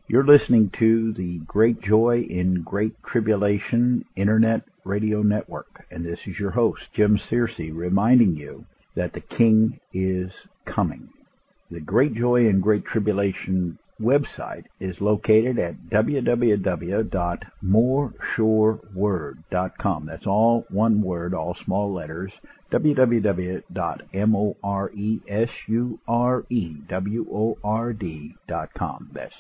You're listening to the Great Joy in Great Tribulation Internet Radio Network, and this is your host, Jim Searcy, reminding you that the King is coming. The Great Joy in Great Tribulation website is located at www.moressureword.com. That's all one word, all small letters, www.moressureword.com. That's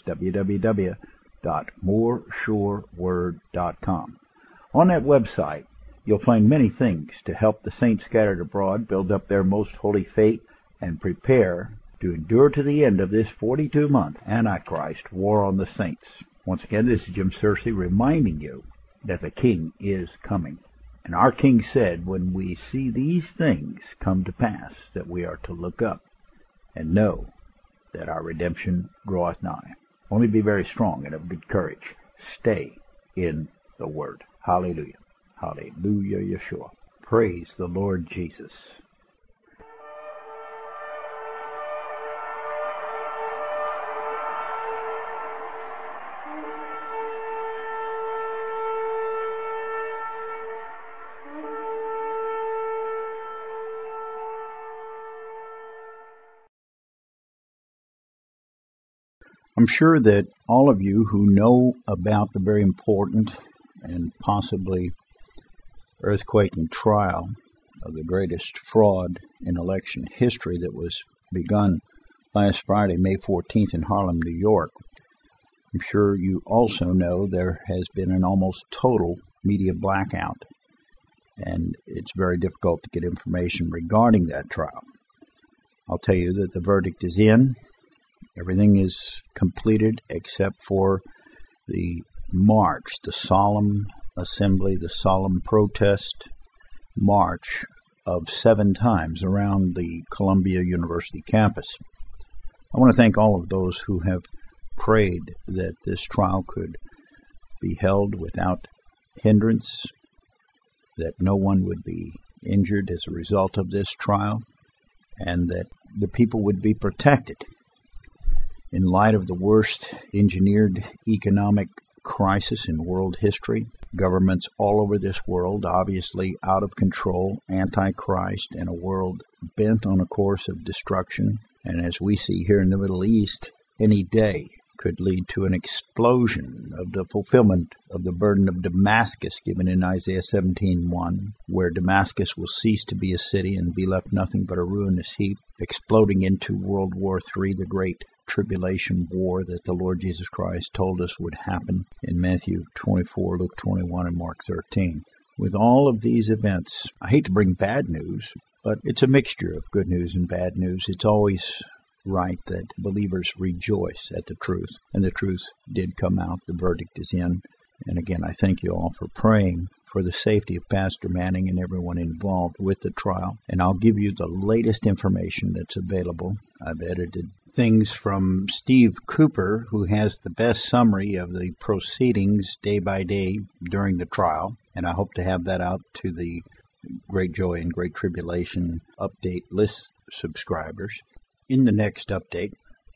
www.moressureword.com. On that website, you'll find many things to help the saints scattered abroad build up their most holy faith and prepare to endure to the end of this 42-month Antichrist war on the saints. Once again, this is Jim Searcy reminding you that the King is coming. And our King said, when we see these things come to pass, that we are to look up and know that our redemption draweth nigh. Only be very strong and of good courage. Stay in the Word. Hallelujah. Hallelujah, Yeshua. Praise the Lord Jesus. I'm sure that all of you who know about the very important and possibly earthquaking trial of the greatest fraud in election history that was begun last Friday, May 14th in Harlem, New York, I'm sure you also know there has been an almost total media blackout, and it's very difficult to get information regarding that trial. I'll tell you that the verdict is in. Everything is completed except for the march, the solemn assembly, the solemn protest march of 7 times around the Columbia University campus. I want to thank all of those who have prayed that this trial could be held without hindrance, that no one would be injured as a result of this trial, and that the people would be protected. In light of the worst engineered economic crisis in world history, governments all over this world, obviously out of control, antichrist, and a world bent on a course of destruction, and as we see here in the Middle East, any day could lead to an explosion of the fulfillment of the burden of Damascus given in Isaiah 17:1, where Damascus will cease to be a city and be left nothing but a ruinous heap, exploding into World War III, the great tribulation war that the Lord Jesus Christ told us would happen in Matthew 24, Luke 21, and Mark 13. With all of these events, I hate to bring bad news, but it's a mixture of good news and bad news. It's always right that believers rejoice at the truth, and the truth did come out. The verdict is in. And again, I thank you all for praying for the safety of Pastor Manning and everyone involved with the trial. And I'll give you the latest information that's available. I've edited things from Steve Cooper, who has the best summary of the proceedings day by day during the trial. And I hope to have that out to the Great Joy and Great Tribulation update list subscribers in the next update.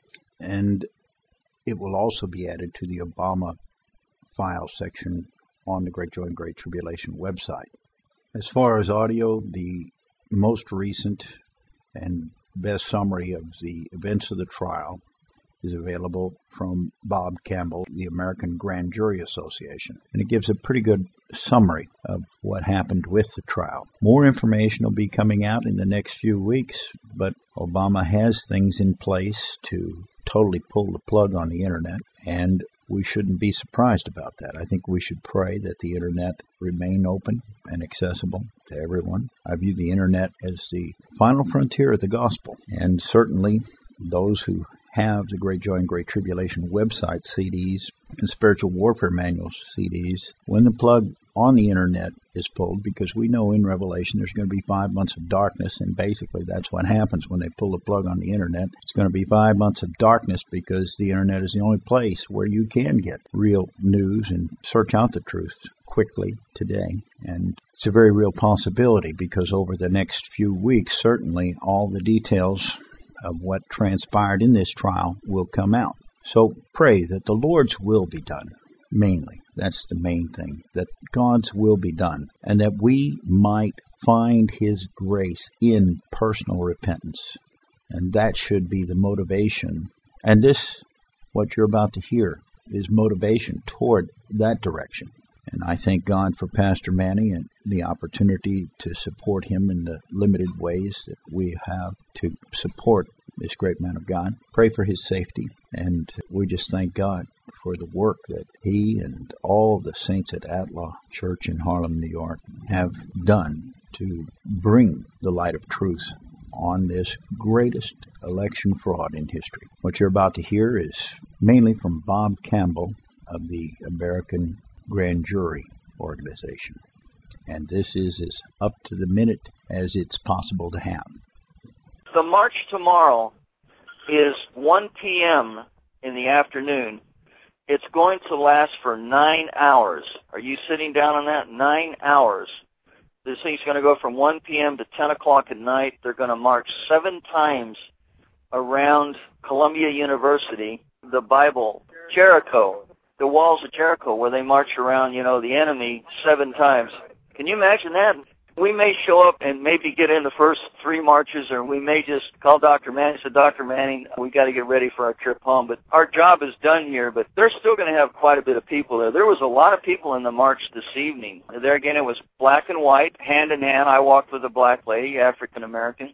And it will also be added to the Obama file section on the Great Joy and Great Tribulation website. As far as audio, the most recent and best summary of the events of the trial is available from Bob Campbell, the American Grand Jury Association, and it gives a pretty good summary of what happened with the trial. More information will be coming out in the next few weeks, but Obama has things in place to totally pull the plug on the internet, and we shouldn't be surprised about that. I think we should pray that the internet remain open and accessible to everyone. I view the internet as the final frontier of the gospel, and certainly those who have the Great Joy and Great Tribulation website CDs and Spiritual Warfare Manual CDs, when the plug on the internet is pulled, because we know in Revelation there's going to be 5 months of darkness, and basically that's what happens when they pull the plug on the internet. It's going to be 5 months of darkness because the internet is the only place where you can get real news and search out the truth quickly today. And it's a very real possibility because over the next few weeks, certainly all the details of what transpired in this trial will come out. So pray that the Lord's will be done, mainly. That's the main thing, that God's will be done, and that we might find His grace in personal repentance. And that should be the motivation. And this, what you're about to hear, is motivation toward that direction. And I thank God for Pastor Manny and the opportunity to support him in the limited ways that we have to support this great man of God. Pray for his safety. And we just thank God for the work that he and all the saints at Atlaw Church in Harlem, New York have done to bring the light of truth on this greatest election fraud in history. What you're about to hear is mainly from Bob Campbell of the American Grand Jury Organization. And this is as up to the minute as it's possible to have. The march tomorrow is 1 p.m. in the afternoon. It's going to last for 9 hours. Are you sitting down on that? 9 hours. This thing's going to go from 1 p.m. to 10 o'clock at night. They're going to march 7 times around Columbia University, the Bible, Jericho, the walls of Jericho, where they march around, the enemy 7 times. Can you imagine that? We may show up and maybe get in the first 3 marches, or we may just call Dr. Manning and say, Dr. Manning, we got to get ready for our trip home. But our job is done here, but they're still going to have quite a bit of people there. There was a lot of people in the march this evening. There again, it was black and white, hand in hand. I walked with a black lady, African American.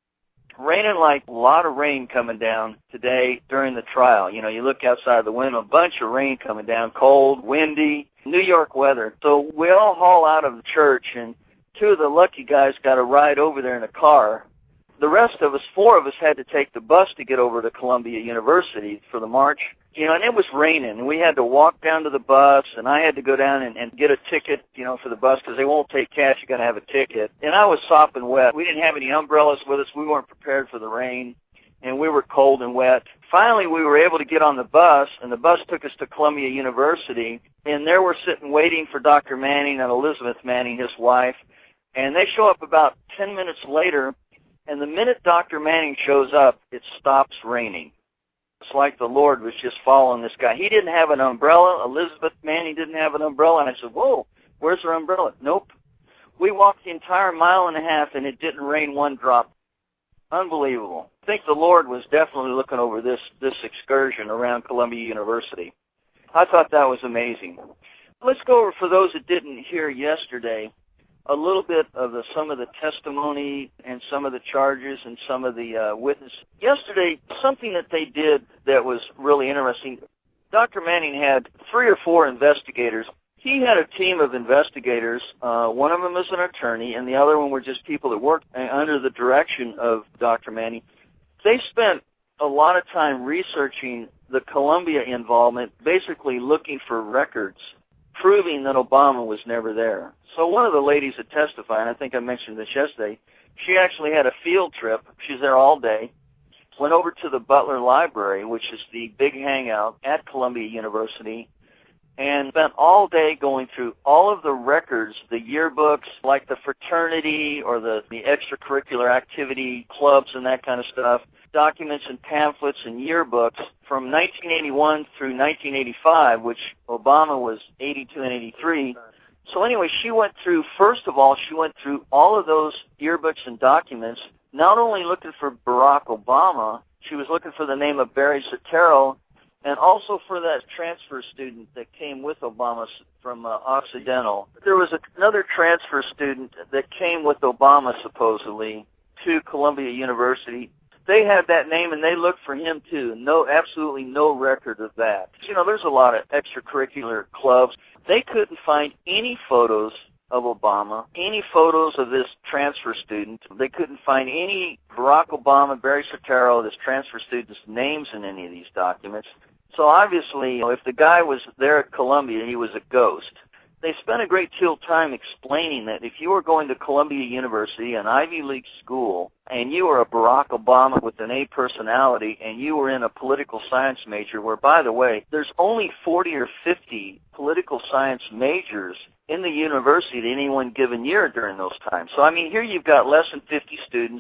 Raining like a lot of rain coming down today during the trial. You look outside the window, a bunch of rain coming down, cold, windy, New York weather. So we all haul out of the church, and 2 of the lucky guys got a ride over there in a car. The rest of us, 4 of us, had to take the bus to get over to Columbia University for the march. And it was raining, and we had to walk down to the bus, and I had to go down and get a ticket, for the bus, because they won't take cash. You got to have a ticket. And I was sopping wet. We didn't have any umbrellas with us. We weren't prepared for the rain, and we were cold and wet. Finally, we were able to get on the bus, and the bus took us to Columbia University, and there we're sitting waiting for Dr. Manning and Elizabeth Manning, his wife, and they show up about 10 minutes later, and the minute Dr. Manning shows up, it stops raining. It's like the Lord was just following this guy. He didn't have an umbrella. Elizabeth Manning didn't have an umbrella. And I said, whoa, where's her umbrella? Nope. We walked the entire 1.5 miles, and it didn't rain 1 drop. Unbelievable. I think the Lord was definitely looking over this excursion around Columbia University. I thought that was amazing. Let's go over, for those that didn't hear yesterday, a little bit of some of the testimony and some of the charges and some of the witnesses. Yesterday, something that they did that was really interesting, Dr. Manning had 3 or 4 investigators. He had a team of investigators. One of them was an attorney, and the other one were just people that worked under the direction of Dr. Manning. They spent a lot of time researching the Columbia involvement, basically looking for records proving that Obama was never there. So one of the ladies that testified, and I think I mentioned this yesterday, she actually had a field trip. She's there all day, went over to the Butler Library, which is the big hangout at Columbia University, and spent all day going through all of the records, the yearbooks, like the fraternity or the extracurricular activity clubs and that kind of stuff, documents and pamphlets and yearbooks from 1981 through 1985, which Obama was 82 and 83. So anyway, first of all, she went through all of those yearbooks and documents, not only looking for Barack Obama, she was looking for the name of Barry Soetoro, and also for that transfer student that came with Obama from Occidental. There was another transfer student that came with Obama, supposedly, to Columbia University. They had that name, and they looked for him, too. Absolutely no record of that. There's a lot of extracurricular clubs. They couldn't find any photos of Obama, any photos of this transfer student. They couldn't find any Barack Obama, Barry Soetoro, this transfer student's names in any of these documents. So obviously, if the guy was there at Columbia, he was a ghost. They spent a great deal of time explaining that if you were going to Columbia University, an Ivy League school, and you were a Barack Obama with an A personality, and you were in a political science major, where, by the way, there's only 40 or 50 political science majors in the university at any one given year during those times. So, here you've got less than 50 students.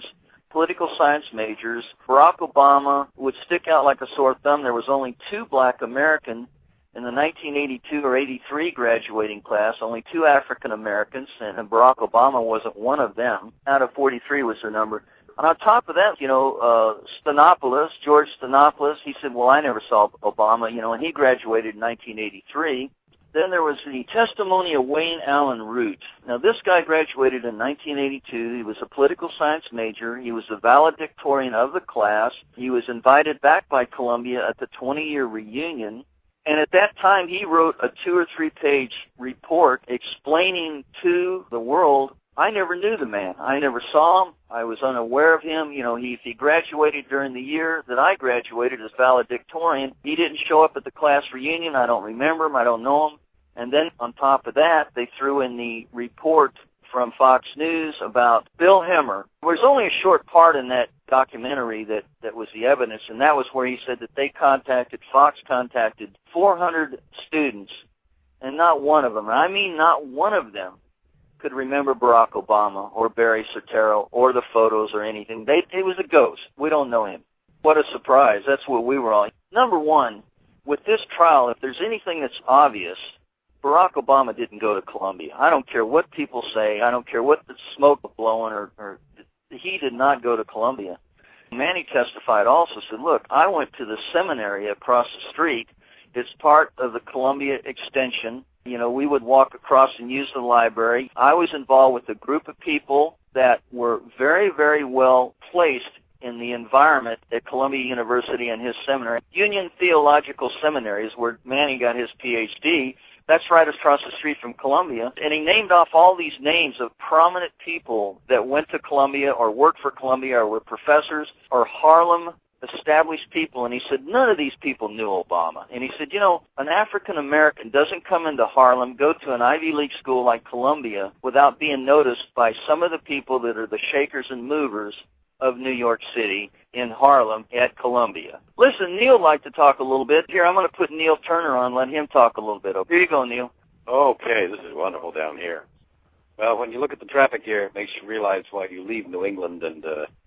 political science majors. Barack Obama would stick out like a sore thumb. There was only 2 black Americans in the 1982 or 83 graduating class, only 2 African Americans, and Barack Obama wasn't one of them. Out of 43 was their number. And on top of that, Stephanopoulos, George Stephanopoulos, he said, well, I never saw Obama, and he graduated in 1983. Then there was the testimony of Wayne Allen Root. Now, this guy graduated in 1982. He was a political science major. He was the valedictorian of the class. He was invited back by Columbia at the 20-year reunion. And at that time, he wrote a 2 or 3 page report explaining to the world, I never knew the man. I never saw him. I was unaware of him. If he graduated during the year that I graduated as valedictorian, he didn't show up at the class reunion. I don't remember him. I don't know him. And then on top of that, they threw in the report from Fox News about Bill Hemmer. There's only a short part in that documentary that was the evidence, and that was where he said that Fox contacted 400 students, and not one of them, and I mean not one of them, could remember Barack Obama or Barry Soetoro or the photos or anything. It was a ghost. We don't know him. What a surprise. That's what we were all. Number one, with this trial, if there's anything that's obvious, Barack Obama didn't go to Columbia. I don't care what people say. I don't care what the smoke was blowing, or he did not go to Columbia. Manny testified also, said, look, I went to the seminary across the street. It's part of the Columbia Extension. We would walk across and use the library. I was involved with a group of people that were very, very well placed in the environment at Columbia University and his seminary. Union Theological Seminary is where Manny got his Ph.D., That's right across the street from Columbia. And he named off all these names of prominent people that went to Columbia or worked for Columbia or were professors or Harlem established people. And he said, none of these people knew Obama. And he said, an African American doesn't come into Harlem, go to an Ivy League school like Columbia without being noticed by some of the people that are the shakers and movers of New York City in Harlem at Columbia. Listen, Neil would like to talk a little bit. Here, I'm going to put Neil Turner on, let him talk a little bit. Here you go, Neil. Okay, this is wonderful down here. Well, when you look at the traffic here, it makes you realize why you leave New England and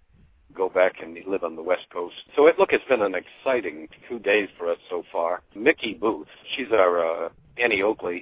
go back and live on the West Coast. So, it's been an exciting 2 days for us so far. Mickey Booth, she's our Annie Oakley.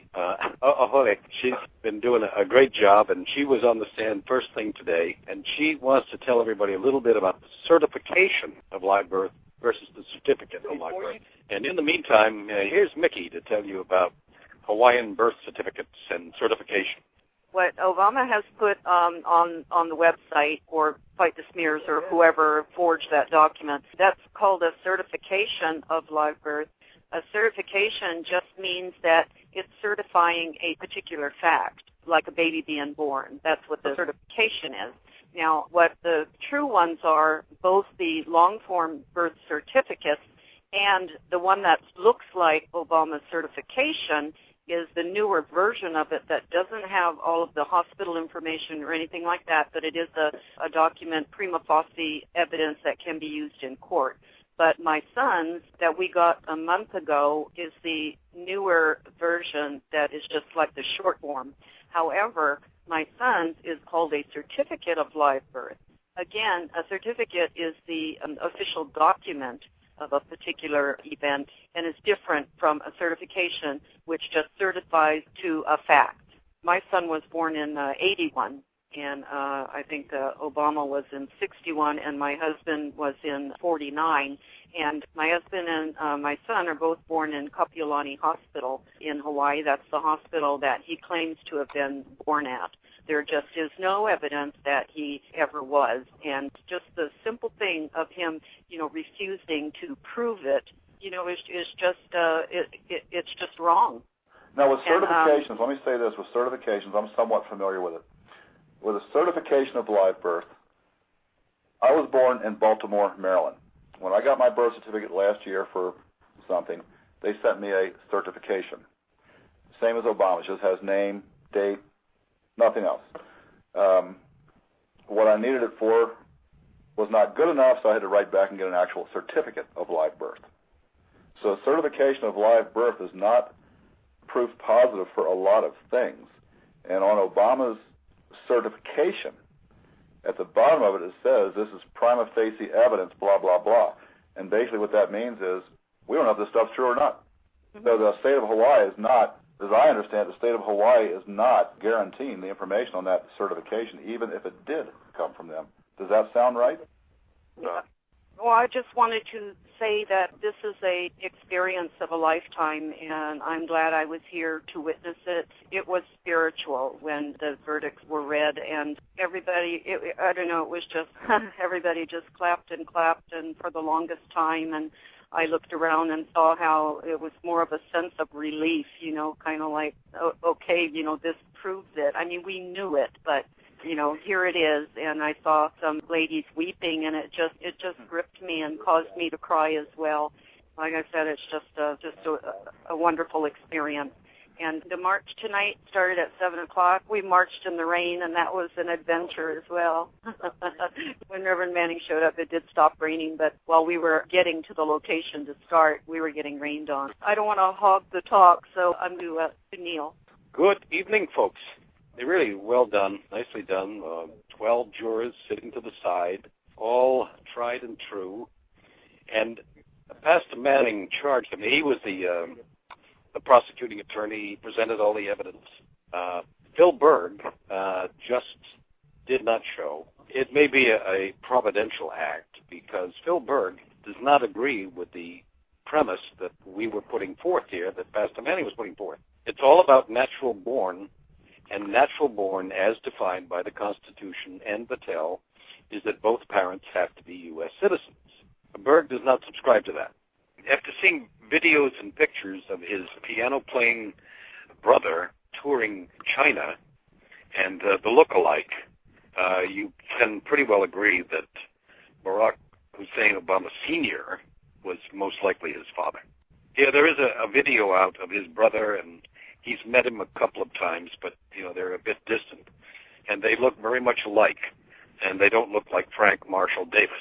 She's been doing a great job, and she was on the stand first thing today, and she wants to tell everybody a little bit about the certification of live birth versus the certificate of live birth. And in the meantime, here's Mickey to tell you about Hawaiian birth certificates and certification. What Obama has put on the website, or Fight the Smears, or whoever forged that document, that's called a certification of live birth. A certification just means that it's certifying a particular fact, like a baby being born. That's what the certification is. Now, what the true ones are, both the long-form birth certificates and the one that looks like Obama's certification, is the newer version of it that doesn't have all of the hospital information or anything like that, but it is a document, prima facie evidence that can be used in court. But my son's that we got a month ago is the newer version that is just like the short form. However, my son's is called a certificate of live birth. Again, a certificate is the official document of a particular event and is different from a certification, which just certifies to a fact. My son was born in 81, and I think Obama was in 61, and my husband was in 49. And my husband and my son are both born in Kapiolani Hospital in Hawaii. That's the hospital that he claims to have been born at. There just is no evidence that he ever was. And just the simple thing of him, refusing to prove it, it's just wrong. Now, with certifications, let me say this, with certifications, I'm somewhat familiar with it. With a certification of live birth, I was born in Baltimore, Maryland. When I got my birth certificate last year for something, they sent me a certification. Same as Obama, it just has name, date, nothing else. What I needed it for was not good enough, so I had to write back and get an actual certificate of live birth. So a certification of live birth is not proof positive for a lot of things. And on Obama's certification, At the bottom of it says this is prima facie evidence, blah, blah, blah. And basically what that means is we don't know if this stuff's true or not. So the state of Hawaii is not, as I understand it, the state of Hawaii is not guaranteeing the information on that certification, even if it did come from them. Does that sound right? Yeah. Well, I just wanted to say that this is a experience of a lifetime, and I'm glad I was here to witness it. It was spiritual when the verdicts were read, and everybody, I don't know, it was just, everybody just clapped and for the longest time, and I looked around and saw how it was more of a sense of relief, you know, kind of like, okay, you know, this proves it. I mean, we knew it, but you know, here it is, and I saw some ladies weeping, and it just gripped me and caused me to cry as well. Like I said, it's just a wonderful experience. And the march tonight started at 7 o'clock. We marched in the rain, and that was an adventure as well. When Reverend Manning showed up, it did stop raining, but while we were getting to the location to start, we were getting rained on. I don't want to hog the talk, so I'm going to Neil. Good evening, folks. They're really well done, nicely done. 12 jurors sitting to the side, all tried and true. And Pastor Manning charged him. He was the prosecuting attorney. He presented all the evidence. Phil Berg just did not show. It may be a providential act because Phil Berg does not agree with the premise that we were putting forth here, that Pastor Manning was putting forth. It's all about natural born. And natural born, as defined by the Constitution and Battelle, is that both parents have to be U.S. citizens. Berg does not subscribe to that. After seeing videos and pictures of his piano-playing brother touring China and the look-alike, you can pretty well agree that Barack Hussein Obama Sr. was most likely his father. Yeah, there is a video out of his brother, and he's met him a couple of times, but, you know, they're a bit distant. And they look very much alike, and they don't look like Frank Marshall Davis.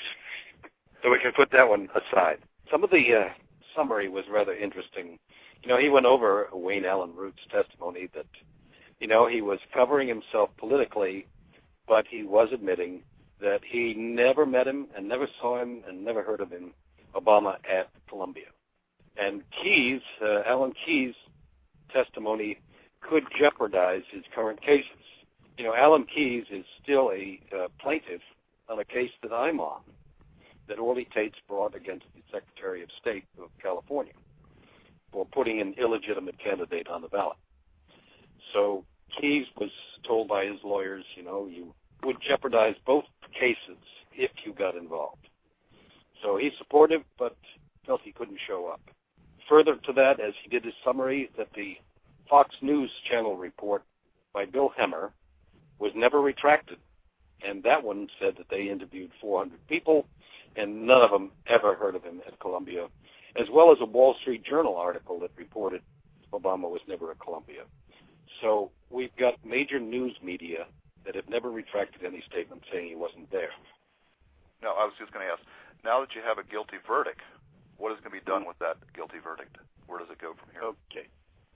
So we can put that one aside. Some of the summary was rather interesting. You know, he went over Wayne Allen Root's testimony that, you know, he was covering himself politically, but he was admitting that he never met him and never saw him and never heard of him, Obama, at Columbia. And Keyes, Alan Keyes' testimony could jeopardize his current cases. You know, Alan Keyes is still a plaintiff on a case that I'm on, that Orly Tates brought against the Secretary of State of California for putting an illegitimate candidate on the ballot. So Keyes was told by his lawyers, you know, you would jeopardize both cases if you got involved. So he's supportive, but felt he couldn't show up. Further to that, as he did his summary, that the Fox News Channel report by Bill Hemmer was never retracted. And that one said that they interviewed 400 people, and none of them ever heard of him at Columbia, as well as a Wall Street Journal article that reported Obama was never at Columbia. So we've got major news media that have never retracted any statement saying he wasn't there. No, I was just going to ask, now that you have a guilty verdict, what is going to be done with that guilty verdict? Where does it go from here? Okay.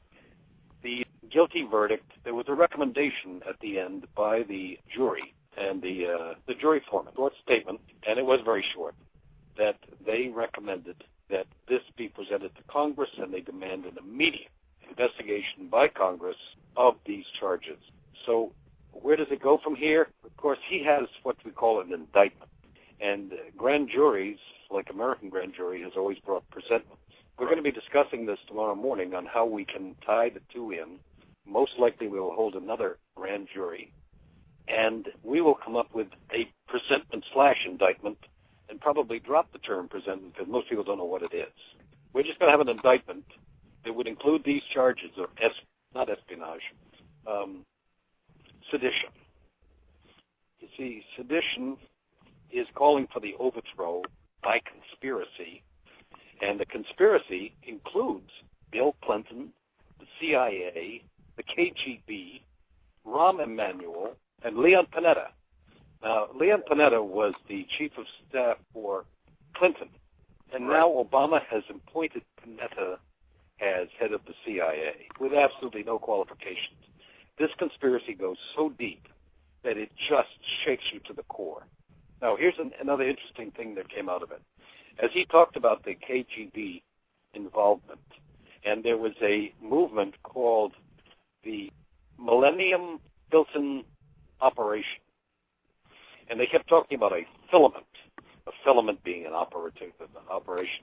The guilty verdict, there was a recommendation at the end by the jury and the jury foreman, short statement, and it was very short, that they recommended that this be presented to Congress, and they demand an immediate investigation by Congress of these charges. So where does it go from here? Of course, he has what we call an indictment, and grand juries, like American grand jury, has always brought presentment. We're going to be discussing this tomorrow morning on how we can tie the two in. Most likely we will hold another grand jury, and we will come up with a presentment/indictment and probably drop the term presentment because most people don't know what it is. We're just going to have an indictment that would include these charges of not espionage, sedition. You see, sedition is calling for the overthrow by conspiracy, and the conspiracy includes Bill Clinton, the CIA, the KGB, Rahm Emanuel, and Leon Panetta. Now, Leon Panetta was the chief of staff for Clinton, and now Obama has appointed Panetta as head of the CIA with absolutely no qualifications. This conspiracy goes so deep that it just shakes you to the core. Now, here's another interesting thing that came out of it. As he talked about the KGB involvement, and there was a movement called the Millennium Filson Operation, and they kept talking about a filament being an operation,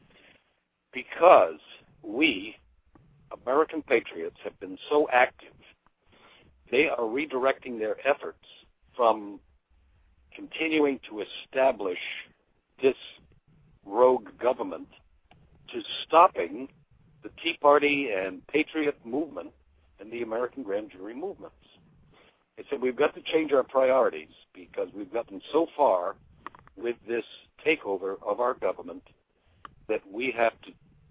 because we, American patriots, have been so active. They are redirecting their efforts from continuing to establish this rogue government to stopping the Tea Party and Patriot movement and the American grand jury movements. They said we've got to change our priorities because we've gotten so far with this takeover of our government that we have to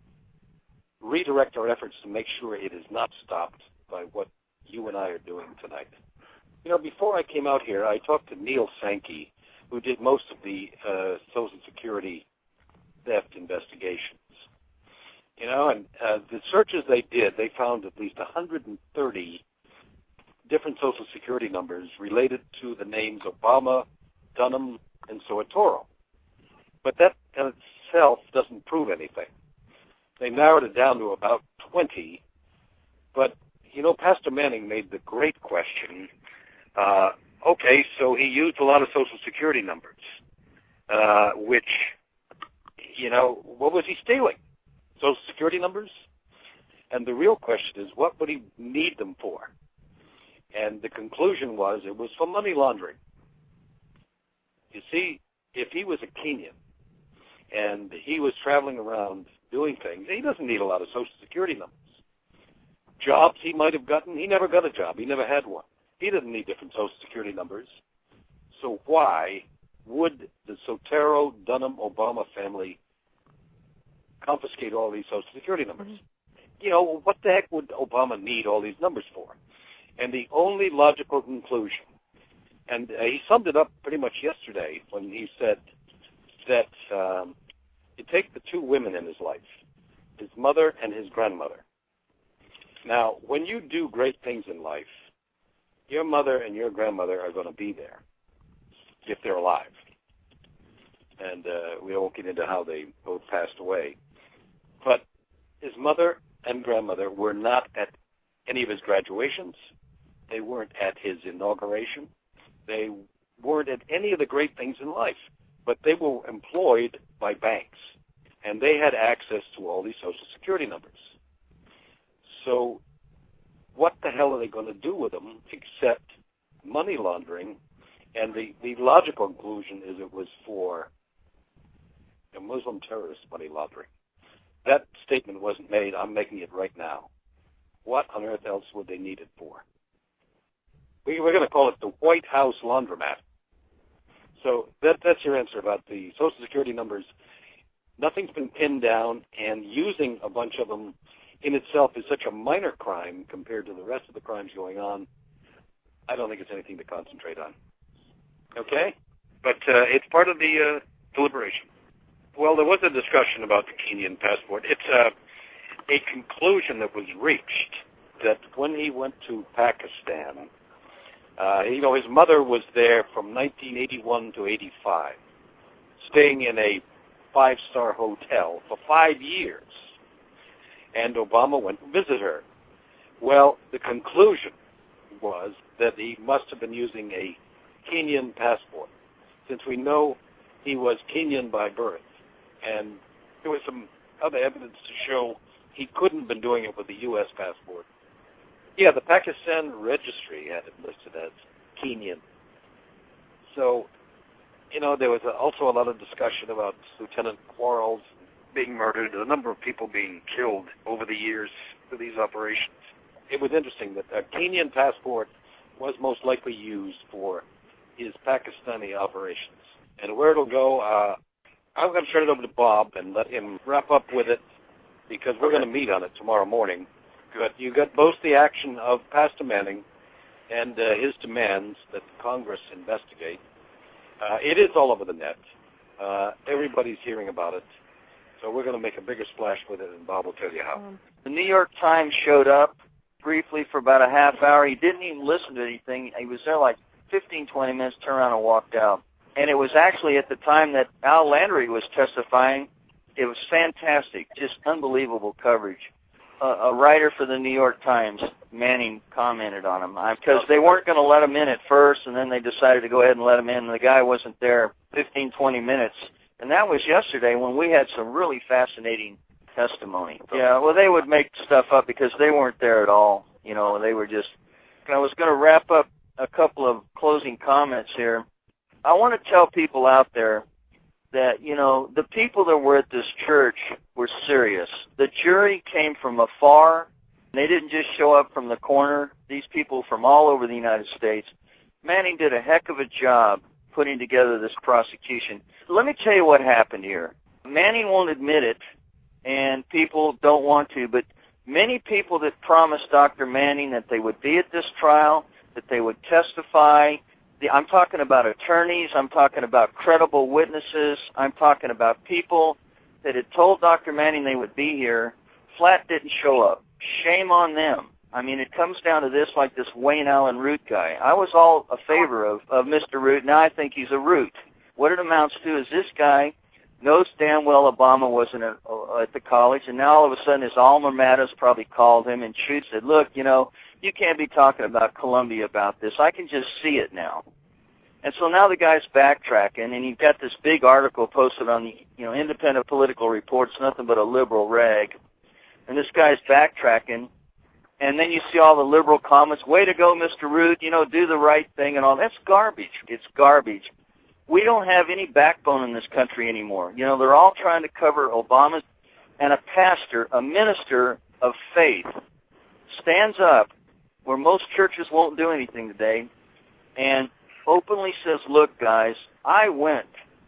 redirect our efforts to make sure it is not stopped by what you and I are doing tonight. You know, before I came out here, I talked to Neil Sankey, who did most of the Social Security theft investigations. You know, and the searches they did, they found at least 130 different Social Security numbers related to the names Obama, Dunham, and Soetoro. But that in itself doesn't prove anything. They narrowed it down to about 20. But, you know, Pastor Manning made the great question, okay, so he used a lot of Social Security numbers, which, you know, what was he stealing? Social Security numbers? And the real question is, what would he need them for? And the conclusion was it was for money laundering. You see, if he was a Kenyan and he was traveling around doing things, he doesn't need a lot of Social Security numbers. Jobs he might have gotten, he never got a job. He never had one. He didn't need different Social Security numbers. So why would the Soetoro, Dunham, Obama family confiscate all these Social Security numbers? Mm-hmm. You know, what the heck would Obama need all these numbers for? And the only logical conclusion, and he summed it up pretty much yesterday when he said that you take the two women in his life, his mother and his grandmother. Now, when you do great things in life, your mother and your grandmother are going to be there if they're alive. And we won't get into how they both passed away. But his mother and grandmother were not at any of his graduations. They weren't at his inauguration. They weren't at any of the great things in life. But they were employed by banks. And they had access to all these Social Security numbers. So what the hell are they going to do with them except money laundering? And the logical conclusion is it was for a Muslim terrorist money laundering. That statement wasn't made. I'm making it right now. What on earth else would they need it for? We're going to call it the White House laundromat. So that's your answer about the Social Security numbers. Nothing's been pinned down, and using a bunch of them in itself is such a minor crime compared to the rest of the crimes going on. I don't think it's anything to concentrate on. Okay? But it's part of the deliberation. Well, there was a discussion about the Kenyan passport. It's a conclusion that was reached that when he went to Pakistan, his mother was there from 1981 to 85, staying in a 5-star hotel for 5 years. And Obama went to visit her. Well, the conclusion was that he must have been using a Kenyan passport, since we know he was Kenyan by birth. And there was some other evidence to show he couldn't have been doing it with a U.S. passport. Yeah, the Pakistan registry had it listed as Kenyan. So, there was also a lot of discussion about Lieutenant Quarles being murdered, a number of people being killed over the years for these operations. It was interesting that a Kenyan passport was most likely used for his Pakistani operations. And where it'll go, I'm going to turn it over to Bob and let him wrap up with it, because we're going to meet on it tomorrow morning. But you got both the action of Pastor Manning and his demands that Congress investigate. It is all over the net. Everybody's hearing about it. So we're going to make a bigger splash with it, and Bob will tell you how. The New York Times showed up briefly for about a half hour. He didn't even listen to anything. He was there like 15, 20 minutes, turned around and walked out. And it was actually at the time that Al Landry was testifying. It was fantastic, just unbelievable coverage. A writer for the New York Times, Manning, commented on him because they weren't going to let him in at first, and then they decided to go ahead and let him in, and the guy wasn't there 15, 20 minutes. And that was yesterday when we had some really fascinating testimony. Yeah, well, they would make stuff up because they weren't there at all. You know, they were just... I was going to wrap up a couple of closing comments here. I want to tell people out there that, you know, the people that were at this church were serious. The jury came from afar. They didn't just show up from the corner. These people from all over the United States. Manning did a heck of a job putting together this prosecution. Let me tell you what happened here. Manning won't admit it, and people don't want to, but many people that promised Dr. Manning that they would be at this trial, that they would testify. I'm talking about attorneys. I'm talking about credible witnesses. I'm talking about people that had told Dr. Manning they would be here, flat didn't show up. Shame on them. I mean, it comes down to this, like this Wayne Allen Root guy. I was all a favor of Mr. Root. Now I think he's a Root. What it amounts to is this guy knows damn well Obama wasn't at the college, and now all of a sudden his alma mater's probably called him and said, look, you know, you can't be talking about Columbia about this. I can just see it now. And so now the guy's backtracking, and you've got this big article posted on the, you know, Independent Political Reports, nothing but a liberal rag. And this guy's backtracking, and then you see all the liberal comments, way to go, Mr. Root, you know, do the right thing and all. That's garbage. It's garbage. We don't have any backbone in this country anymore. You know, they're all trying to cover Obama's, and a pastor, a minister of faith, stands up where most churches won't do anything today and openly says, look, guys, I went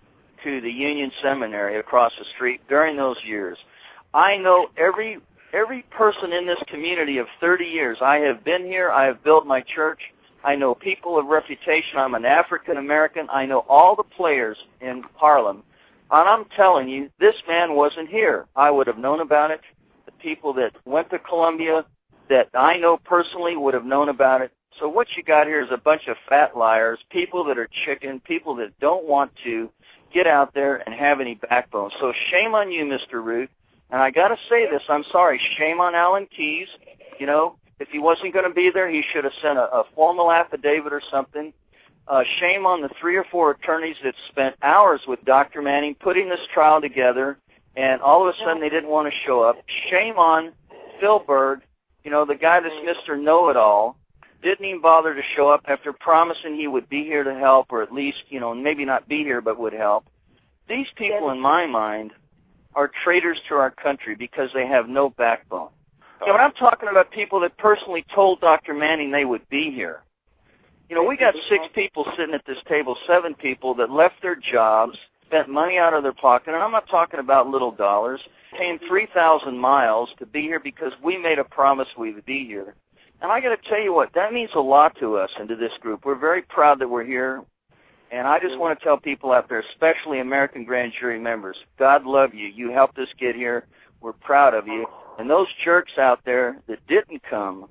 to the Union Seminary across the street during those years. I know every person in this community of 30 years. I have been here. I have built my church. I know people of reputation. I'm an African American. I know all the players in Harlem. And I'm telling you, this man wasn't here. I would have known about it. The people that went to Columbia that I know personally would have known about it. So what you got here is a bunch of fat liars, people that are chicken, people that don't want to get out there and have any backbone. So shame on you, Mr. Root. And I got to say this, I'm sorry, shame on Alan Keyes. You know, if he wasn't going to be there, he should have sent a formal affidavit or something. Shame on the 3 or 4 attorneys that spent hours with Dr. Manning putting this trial together, and all of a sudden they didn't want to show up. Shame on Phil Berg, you know, the guy that's Mr. Know-It-All, didn't even bother to show up after promising he would be here to help, or at least, you know, maybe not be here but would help. These people, in my mind, are traitors to our country because they have no backbone. You know, I'm talking about people that personally told Dr. Manning they would be here. You know, we got 6 people sitting at this table, 7 people that left their jobs, spent money out of their pocket, and I'm not talking about little dollars, came 3,000 miles to be here because we made a promise we would be here. And I got to tell you what, that means a lot to us and to this group. We're very proud that we're here. And I just want to tell people out there, especially American Grand Jury members, God love you. You helped us get here. We're proud of you. And those jerks out there that didn't come,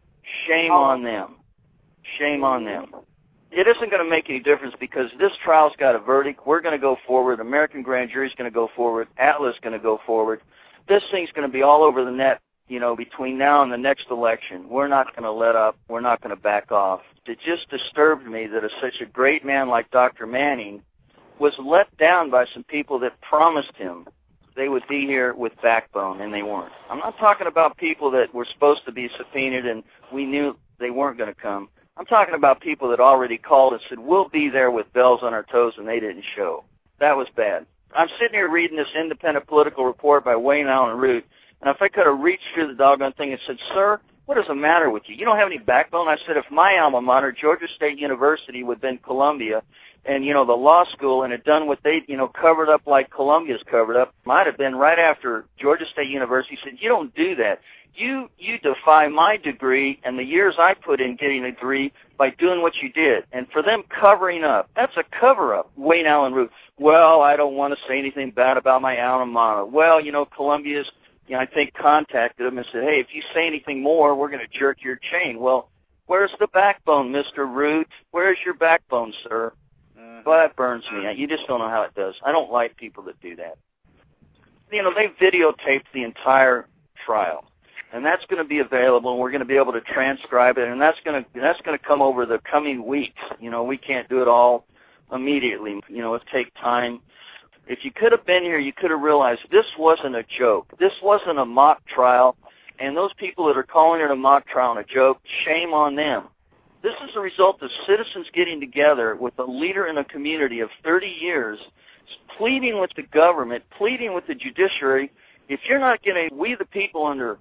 shame on them. Shame on them. It isn't going to make any difference because this trial's got a verdict. We're going to go forward. American Grand Jury's going to go forward. Atlas is going to go forward. This thing's going to be all over the net, you know, between now and the next election. We're not going to let up. We're not going to back off. It just disturbed me that such a great man like Dr. Manning was let down by some people that promised him they would be here with backbone, and they weren't. I'm not talking about people that were supposed to be subpoenaed and we knew they weren't going to come. I'm talking about people that already called and said, we'll be there with bells on our toes, and they didn't show. That was bad. I'm sitting here reading this Independent Political Report by Wayne Allen Root, and if I could have reached through the doggone thing and said, sir, what is the matter with you? You don't have any backbone? I said, if my alma mater, Georgia State University, would have been Columbia, and, you know, the law school, and had done what they, you know, covered up like Columbia's covered up, might have been right after Georgia State University said, you don't do that. You defy my degree and the years I put in getting a degree by doing what you did. And for them covering up, that's a cover-up. Wayne Allen Root, well, I don't want to say anything bad about my alma mater. Well, you know, Columbia's, you know, I think contacted them and said, hey, if you say anything more, we're going to jerk your chain. Well, Where's the backbone, Mr. Root? Where's your backbone, sir? Well, that burns me. You just don't know how it does. I don't like people that do that. You know, they videotaped the entire trial, and that's going to be available, and we're going to be able to transcribe it, and that's going to come over the coming weeks. You know, we can't do it all immediately. You know, it'll take time. If you could have been here, you could have realized this wasn't a joke. This wasn't a mock trial, and those people that are calling it a mock trial and a joke, shame on them. This is a result of citizens getting together with a leader in a community of 30 years, pleading with the government, pleading with the judiciary. If you're not going to, we the people under,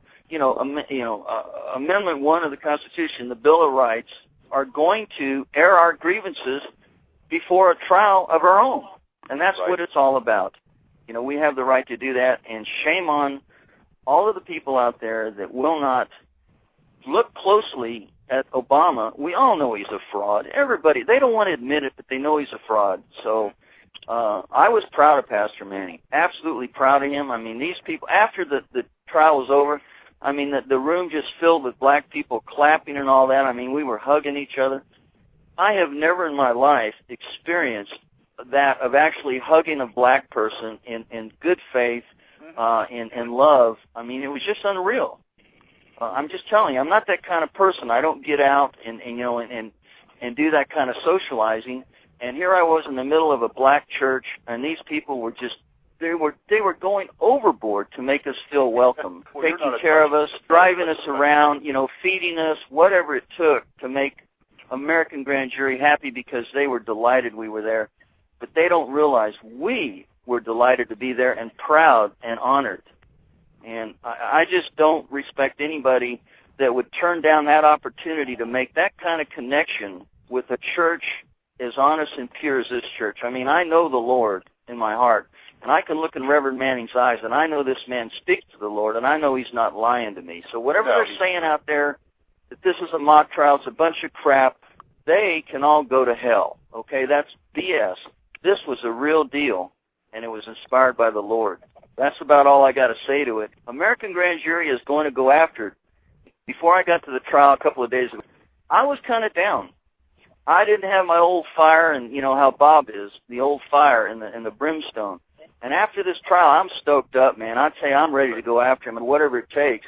Amendment 1 of the Constitution, the Bill of Rights, are going to air our grievances before a trial of our own. And that's what it's all about. You know, we have the right to do that, and shame on all of the people out there that will not look closely at Obama. We all know he's a fraud. Everybody, they don't want to admit it, but they know he's a fraud. So I was proud of Pastor Manning, absolutely proud of him. I mean, these people, after the trial was over, I mean, the room just filled with black people clapping and all that. I mean, we were hugging each other. I have never in my life experienced that, of actually hugging a black person in good faith, in love. I mean, it was just unreal. I'm just telling you, I'm not that kind of person. I don't get out and do that kind of socializing. And here I was in the middle of a black church, and these people were just, they were going overboard to make us feel welcome, taking care of us, driving us around, feeding us, whatever it took to make American Grand Jury happy, because they were delighted we were there. But they don't realize we were delighted to be there and proud and honored. And I just don't respect anybody that would turn down that opportunity to make that kind of connection with a church as honest and pure as this church. I mean, I know the Lord in my heart, and I can look in Reverend Manning's eyes, and I know this man speaks to the Lord, and I know he's not lying to me. So whatever they're saying out there, that this is a mock trial, it's a bunch of crap, they can all go to hell, okay? That's BS. This was a real deal, and it was inspired by the Lord. That's about all I got to say to it. American Grand Jury is going to go after it. Before I got to the trial a couple of days ago, I was kind of down. I didn't have my old fire, and you know how Bob is, the old fire and the brimstone. And after this trial, I'm stoked up, man. I'd say I'm ready to go after him, and whatever it takes.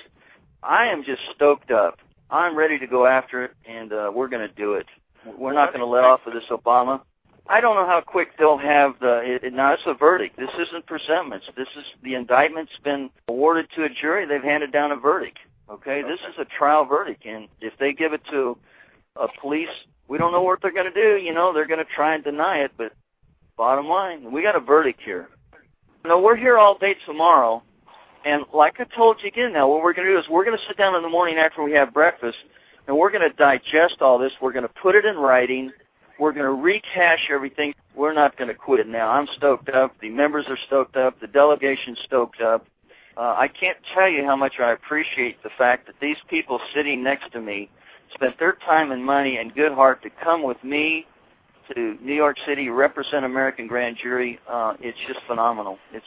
I am just stoked up. I'm ready to go after it, and we're going to do it. We're not going to let off of this Obama. I don't know how quick they'll have now it's a verdict. This isn't presentments. This is, the indictment's been awarded to a jury. They've handed down a verdict. Okay? This is a trial verdict, and if they give it to a police, we don't know what they're going to do. They're going to try and deny it, but bottom line, we got a verdict here. We're here all day tomorrow, and like I told you again now, what we're going to do is we're going to sit down in the morning after we have breakfast, and we're going to digest all this. We're going to put it in writing. We're going to recash everything. We're not going to quit now. I'm stoked up. The members are stoked up. The delegation's stoked up. I can't tell you how much I appreciate the fact that these people sitting next to me spent their time and money and good heart to come with me to New York City, represent American Grand Jury. It's just phenomenal. It's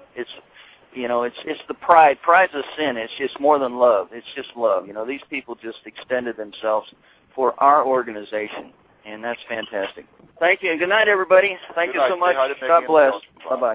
the pride. Pride's a sin. It's just more than love. It's just love. These people just extended themselves for our organization. And that's fantastic. Thank you, and good night, everybody. Thank you so much. God bless. Bye-bye.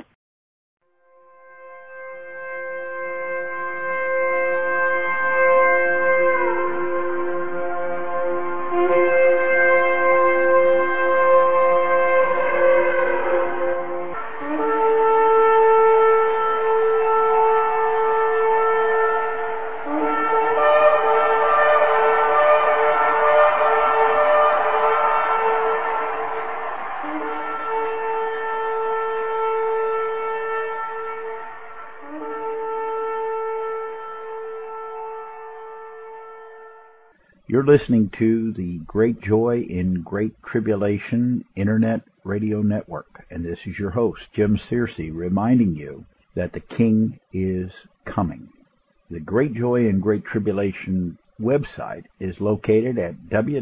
You're listening to the Great Joy in Great Tribulation Internet Radio Network, and this is your host, Jim Searcy, reminding you that the King is coming. The Great Joy in Great Tribulation website is located at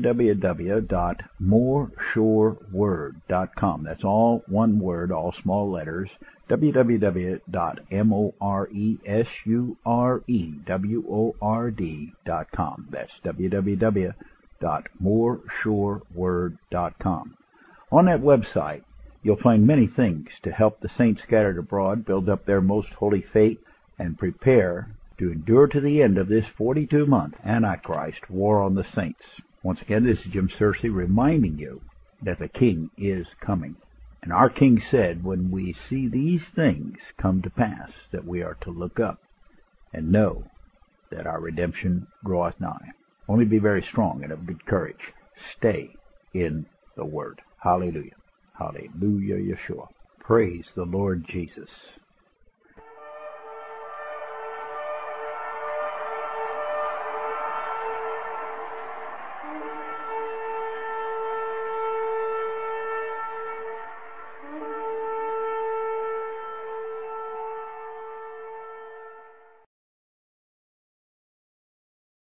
www.moresureword.com. That's all one word, all small letters, www.moresureword.com. That's www.moresureword.com. www.moresureword.com. On that website, you'll find many things to help the saints scattered abroad build up their most holy faith and prepare to endure to the end of this 42-month Antichrist war on the saints. Once again, this is Jim Searcy reminding you that the King is coming. And our King said, when we see these things come to pass, that we are to look up and know that our redemption draweth nigh. Only be very strong and of good courage. Stay in the Word. Hallelujah. Hallelujah, Yeshua. Praise the Lord Jesus.